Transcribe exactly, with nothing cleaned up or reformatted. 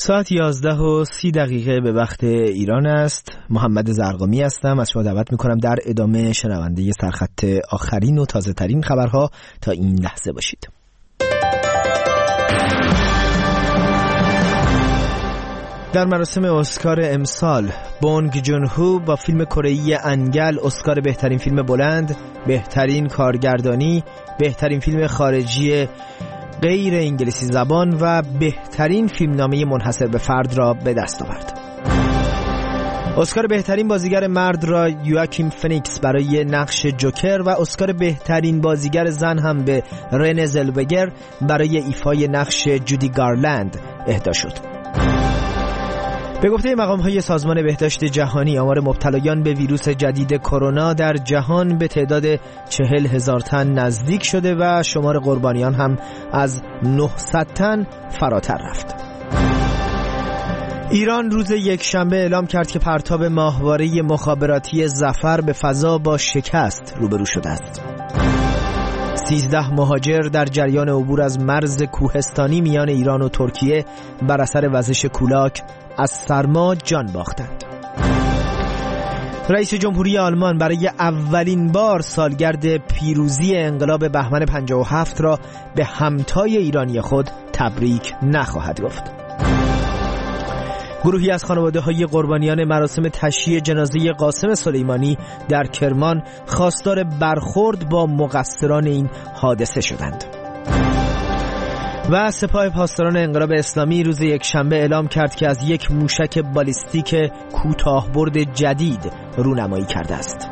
ساعت یازده و سی دقیقه به وقت ایران است. محمد زرقامی هستم. از شما دعوت میکنم در ادامه شنونده سرخط آخرین و تازه ترین خبرها تا این لحظه باشید. در مراسم اسکار امسال بونگ جون هو با فیلم کره‌ای انگل اسکار بهترین فیلم بلند، بهترین کارگردانی، بهترین فیلم خارجی غیر انگلیسی زبان و بهترین فیلمنامه منحصر به فرد را به دست آورد. اسکار بهترین بازیگر مرد را یواکیم فنیکس برای نقش جوکر و اسکار بهترین بازیگر زن هم به رنه زلوگر برای ایفای نقش جودی گارلند اهدا شد. به گفته مقام‌های سازمان بهداشت جهانی، آمار مبتلایان به ویروس جدید کرونا در جهان به تعداد چهل هزار تن نزدیک شده و شمار قربانیان هم از نهصد تن فراتر رفت. ایران روز یکشنبه اعلام کرد که پرتاب ماهواره مخابراتی ظفر به فضا با شکست روبرو شده است. سیزده مهاجر در جریان عبور از مرز کوهستانی میان ایران و ترکیه بر اثر وزش کولاک از سرما جان باختند. رئیس جمهوری آلمان برای اولین بار سالگرد پیروزی انقلاب بهمن پنجاه و هفت را به همتای ایرانی خود تبریک نخواهد گفت. گروهی از خانواده‌های قربانیان مراسم تشییع جنازه قاسم سلیمانی در کرمان خواستار برخورد با مقصران این حادثه شدند. و سپاه پاسداران انقلاب اسلامی روز یکشنبه اعلام کرد که از یک موشک بالیستیک کوتاه‌برد جدید رونمایی کرده است.